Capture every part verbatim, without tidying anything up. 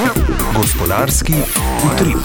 Gospodarski utrip.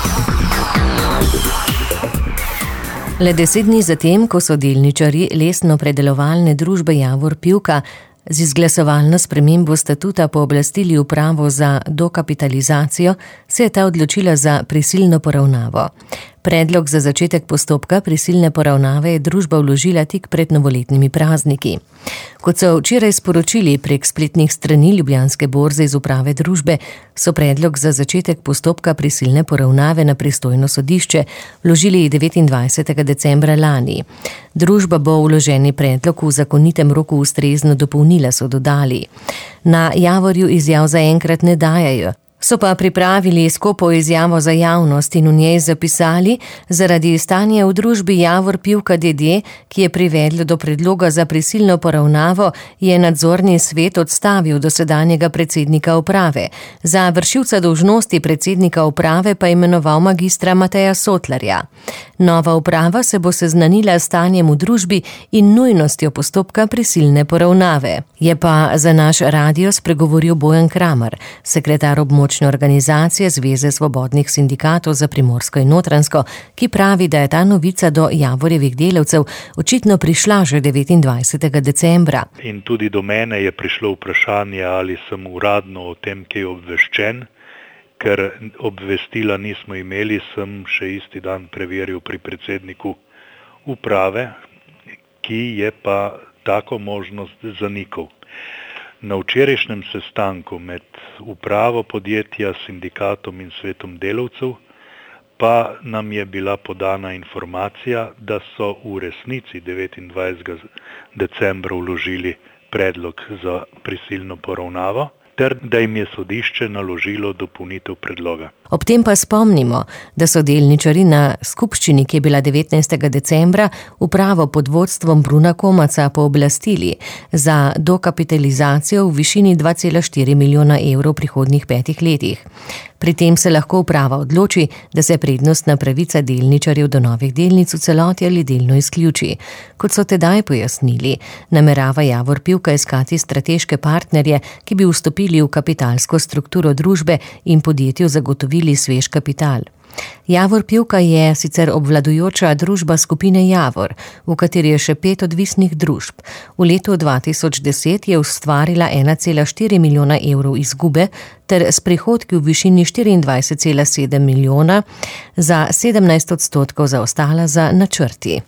Le deset dni zatem, ko so delničarji lesno-predelovalne družbe Javor Pivka z izglasovalno spremembo statuta pooblastili upravo za dokapitalizacijo, se je ta odločila za prisilno poravnavo. Predlog za začetek postopka prisilne poravnave je družba vložila tik pred novoletnimi prazniki. Kot so včeraj sporočili prek spletnih strani Ljubljanske borze iz uprave družbe, so predlog za začetek postopka prisilne poravnave na pristojno sodišče vložili devetindvajsetega decembra lani. Družba bo vloženi predlog v zakonitem roku ustrezno dopolnila, so dodali. Na Javorju izjav zaenkrat ne dajajo. So pa pripravili skopo izjavo za javnost in v njej zapisali: zaradi stanja v družbi Javor Pivka d. d., ki je privedlo do predloga za prisilno poravnavo, je nadzorni svet odstavil dosedanjega predsednika uprave. Za vršilca dolžnosti predsednika uprave pa imenoval magistra Mateja Sotlarja. Nova uprava se bo seznanila s stanjem v družbi in nujnostjo postopka prisilne poravnave. Je pa za naš radio spregovoril Bojan Kramar, sekretar območja organizacije Zveze svobodnih sindikatov za Primorsko in Notranjsko, ki pravi, da je ta novica do Javorjevih delavcev očitno prišla že devetindvajsetega decembra. In tudi do mene je prišlo vprašanje, ali sem uradno o tem kaj obveščen, ker obvestila nismo imeli, sem še isti dan preveril pri predsedniku uprave, ki je pa tako možnost zanikal. Na včerajšnjem sestanku med upravo podjetja, sindikatom in svetom delavcev pa nam je bila podana informacija, da so v resnici devetindvajsetega decembra vložili predlog za prisilno poravnavo, ter da jim je sodišče naložilo dopolnitev predloga. Ob tem pa spomnimo, da so delničarji na skupščini, ki je bila devetnajstega decembra, upravo pod vodstvom Bruna Komaca pooblastili za dokapitalizacijo v višini dva cela štiri milijona evrov v prihodnjih petih letih. Pri tem se lahko uprava odloči, da se prednostna pravica delničarjev do novih delnic v celoti ali delno izključi. Kot so tedaj pojasnili, namerava Javor Pivka iskati strateške partnerje, ki bi vstopili v kapitalsko strukturo družbe in podjetju zagotovili svež kapital. Javor Pivka je sicer obvladujoča družba skupine Javor, v kateri je še pet odvisnih družb. V letu dva tisoč deset je ustvarila ena cela štiri milijona evrov izgube ter s prihodki v višini štiriindvajset cela sedem milijona za sedemnajst odstotkov zaostala za načrti.